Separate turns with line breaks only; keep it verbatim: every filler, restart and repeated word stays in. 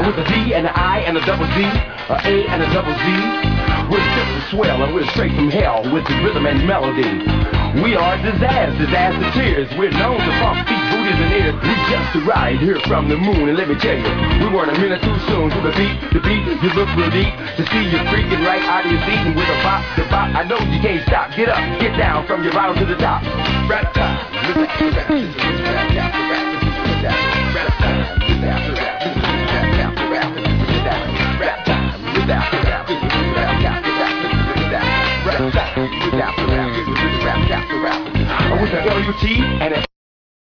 with a D and an I and a double Z, a A and a double Z. We're simple swell and we're straight from hell with the rhythm and melody. We are Dizzazz, Disaster Tears. We're known to pump feet, booties and ears. We just arrived here from the moon, and let me tell you, we weren't a minute too soon. To the beat, the beat, you look real deep to see you freaking right out of your seat, and with a bop, the bop, I know you can't stop. Get up, get down from your bottom to the top. Rap time, rap, rap, this is rap, rap, rap, this is rap, rap time, rap, rap, this is rap, rap, rap, this is rap, rap time, rap, rap, this is rap, rap, rap, this is rap, rap time, rap, rap, rap, this is rap, rap, rap, rap, with the L U T and a